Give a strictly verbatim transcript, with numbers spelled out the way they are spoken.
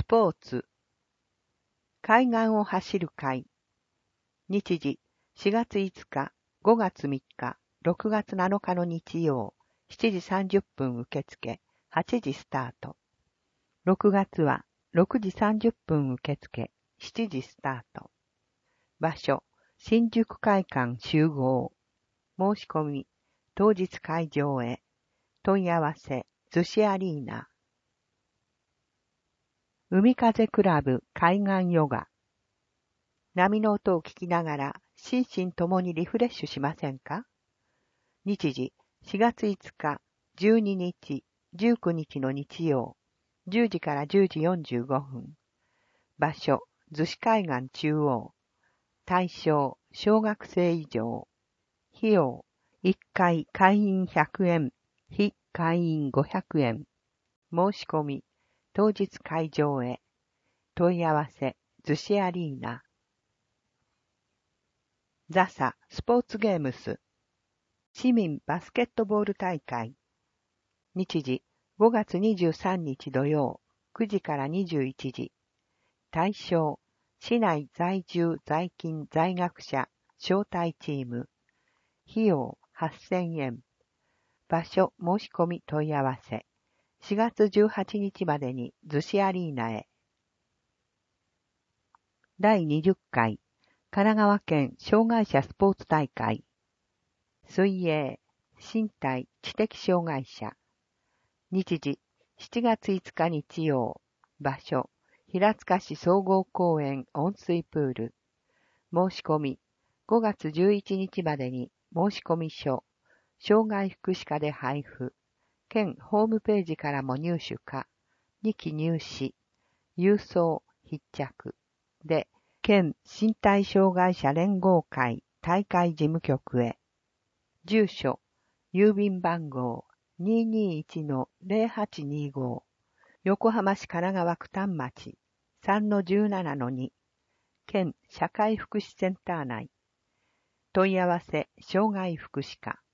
ポーツ。海岸を走る会。日時しがついつか、ごがつみっか、ろくがつなのかの日曜、しちじさんじゅっぷん受付、はちじスタート。ろくがつはろくじさんじゅっぷん受付、しちじスタート。場所、新宿会館集合。申し込み、当日会場へ。問い合わせ、逗子アリーナ。海風クラブ海岸ヨガ。波の音を聞きながら心身ともにリフレッシュしませんか？日時しがついつか、じゅうににち、じゅうくにちの日曜、じゅうじからじゅうじよんじゅうごふん。場所、逗子海岸中央。対象、小学生以上。費用、いっかい会員ひゃくえん、非会員ごひゃくえん。申し込み、当日会場へ。問い合わせ、逗子アリーナ。ザサスポーツゲームス市民バスケットボール大会。日時ごがつにじゅうさんにち土曜、くじからにじゅういちじ。対象、市内在住在勤在学者招待チーム。費用はっせんえん。場所申し込み問い合わせ。しがつじゅうはちにちまでに逗子アリーナへ。だいにじゅっかい神奈川県障害者スポーツ大会。水泳、身体、知的障害者。日時しちがついつか日曜。場所、平塚市総合公園温水プール。申し込み、ごがつじゅういちにちまでに申し込み書、障害福祉課で配布。県ホームページからも入手可。に記入し、郵送、必着。で、県身体障害者連合会大会事務局へ。住所、郵便番号 にーにーいちのぜろはちにーご、横浜市神奈川区丹町 さんのじゅうななのに、県社会福祉センター内。問い合わせ障害福祉課。